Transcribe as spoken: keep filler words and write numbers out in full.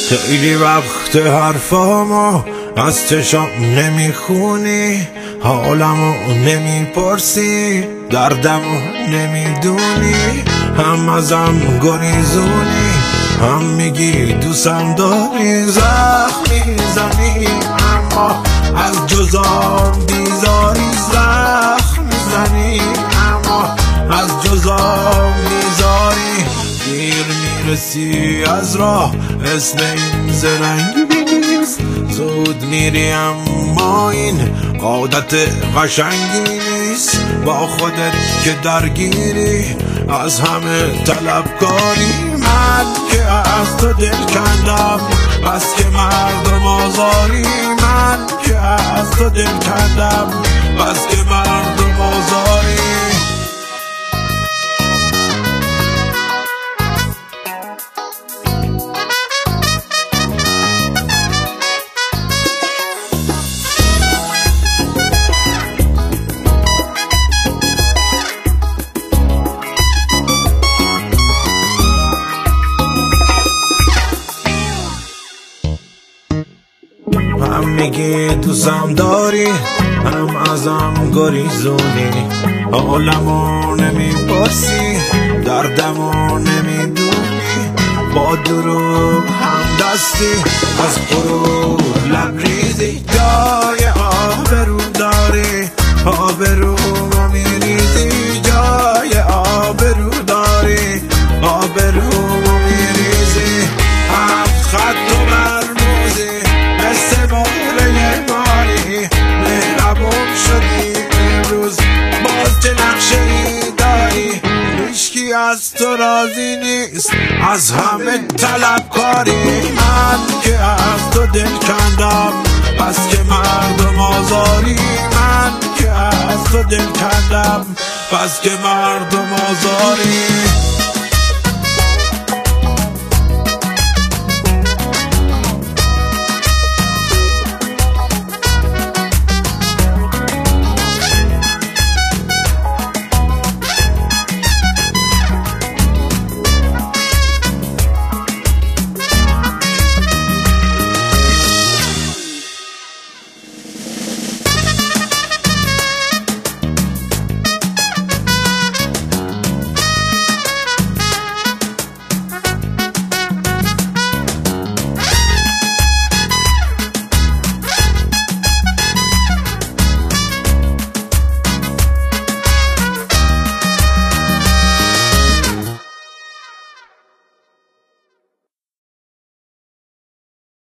خیلی وقت حرفامو از چشام نمیخونی، حالمو نمیپرسی، دردمو نمیدونی، هم ازم گریزونی، هم میگی دوستم داری. زخم میزنی اما از جزام بیزاری، زخم میزنی اما از جزام بیزاری. دیر میرسی از راه، اسم این زرنگی نیست، زود میری اما این عادت قشنگی نیست. با خودت که درگیری، از همه طلبکاری. من که از تو دل کندم بس که مردم آزاری، من که از تو دل کندم بس که مردم آزاری. هم میگی دوستم داری، هم ازم گریزونی، حالمو نمیپرسی، دردمو نمیدونی. با دروغ هم دستی، از غرور لبریزی. جای آبرو داری، آبرومو میریزی. جای آبرو داری، آبرومو میریزی. هفت خط و مرموزی، مثل موله ماری. مهربون شدی امروز، باز چه نقشه ای داری. هیچکی از تو راضی نیست، از همه طلبکاری. من که از تو دل کندم بس که مردم آزاری، من که از تو دل کندم بس که مردم آزاری.